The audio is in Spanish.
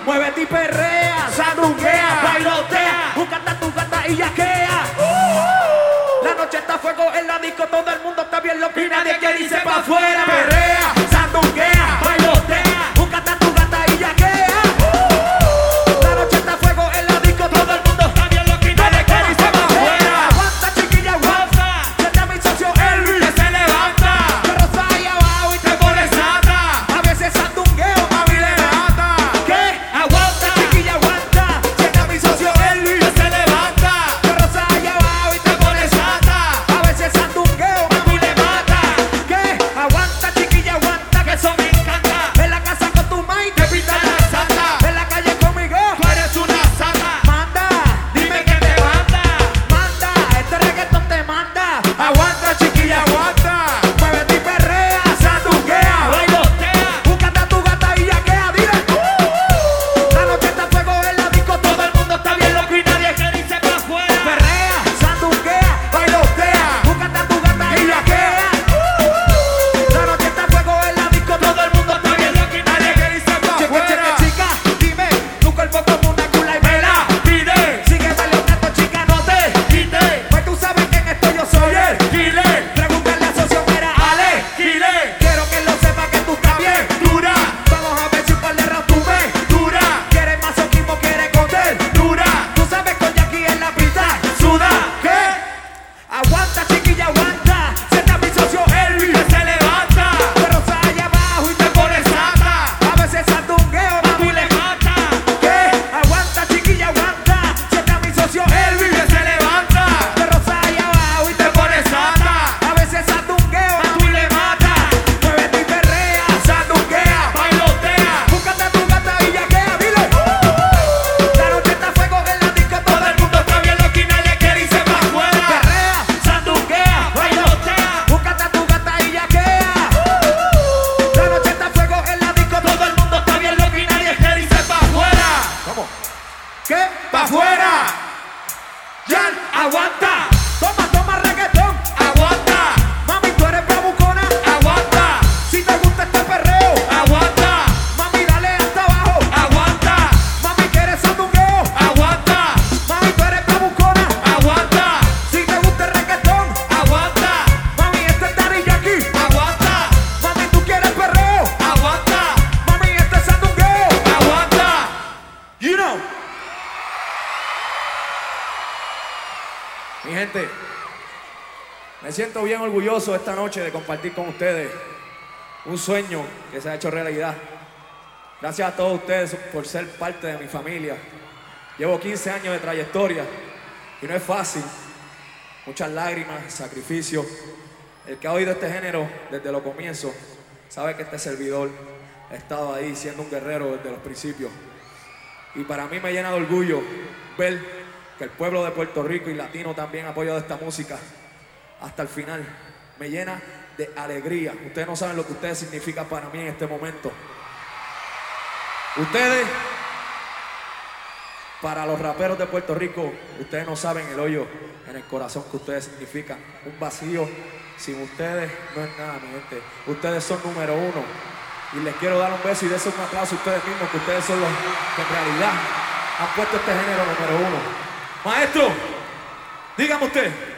Muévete y perrea, sandunguea, bailotea, búscate tu gata y yaquea. La noche está a fuego en la disco, todo el mundo está bien loco y nadie quiere irse pa' afuera. Perrea, sandunguea, bailotea, búscate tu gata y yaquea. La noche está a fuego en la disco, todo el mundo está bien loco y nadie quiere irse pa' afuera. Aguanta, chiquilla, aguanta, siente a mi socio Elvis que se levanta. Te roza ahí abajo y te pone sata. A veces sandungueo, mami le mata. ¿Qué? Aguanta, chiquilla, aguanta, siente a mi socio Elvis que se levanta. Te roza ahí abajo y te pone sata. A veces sandungueo, mami le mata. ¿Qué? Aguanta, chiquilla, aguanta, que eso me encanta. En la casa con tu maíz te pinta la santa. En la calle conmigo, tú eres una santa. Manda, dime que te manda. Manda, este reggaetón te manda. Aguanta, chiquilla, aguanta. Muévete y perrea, sandunguea, bailotea, búscate a tu gata y yaquea, dile. La noche está a fuego en la disco, todo el mundo está bien loco y nadie quiere irse pa' afuera. Perrea, sandunguea, bailotea, búscate a tu gata y yaquea. La noche está a fuego en la disco, todo el mundo está bien loco y nadie quiere irse pa' afuera. Cheque, chica, dime, tu cuerpo como una cula y me la pide. Sigue bailando, chica, no te quite. Pues tú sabes que en esto yo soy el killer. Pregúntale a socio, mira, Ale, killer. Quiero que lo sepa que tú estás bien dura. Vamos a ver si un par de rounds tú me dura. Quieres masoquismo, quieres coger dura. Tú sabes con Jackie en la pista suda. ¿Qué? Aguanta, chiquilla, aguanta. Siente a mi socio Elvis que se levanta. Te roza allá abajo y te pone sata. A veces sandungueo, mami le mata. ¿Qué? Aguanta, chiquilla, aguanta. Siente a mi socio Elvis que se levanta. Te roza allá abajo y te pone sata. A veces sandungueo, mami le mata. Muévete y perrea, sandunguea, bailotea, búscate a tu gata y yaquea, dile. La noche está a fuego en la disco, todo el mundo está bien loco y nadie quiere irse pa' afuera. Perrea, sandunguea, bailotea, búscate a tu gata y yaquea. La noche está a fuego en la disco, todo el mundo está bien loco y nadie quiere irse pa' afuera. ¿Cómo? ¿Qué? ¡Pa' afuera! ¡Yan, aguanta! Toma, toma reggaetón, aguanta. Mami, tú eres bravucona, aguanta. Si te gusta este perreo, aguanta. Mami, dale hasta abajo, aguanta. Mami, ¿quieres sandungueo? Aguanta. Mami, tú eres bravucona, aguanta. Si te gusta el reggaetón, aguanta. Mami, este es Daddy Yankee, aguanta. Mami, ¿tú quieres perreo? Aguanta. Mami, este es sandungueo, aguanta. You know. Mi gente, me siento bien orgulloso esta noche de compartir con ustedes un sueño que se ha hecho realidad. Gracias a todos ustedes por ser parte de mi familia. Llevo 15 años de trayectoria y no es fácil. Muchas lágrimas, sacrificios. El que ha oído este género desde los comienzos sabe que este servidor ha estado ahí siendo un guerrero desde los principios. Y para mí me llena de orgullo ver que el pueblo de Puerto Rico y latino también ha apoyado esta música hasta el final. Me llena de alegría. Ustedes no saben lo que ustedes significan para mí en este momento. Ustedes, para los raperos de Puerto Rico, ustedes no saben el hoyo en el corazón que ustedes significan. Un vacío sin ustedes no es nada, mi gente. Ustedes son número uno. Y les quiero dar un beso y darse un aplauso a ustedes mismos, que ustedes son los que en realidad han puesto este género número uno. Maestro, dígame usted.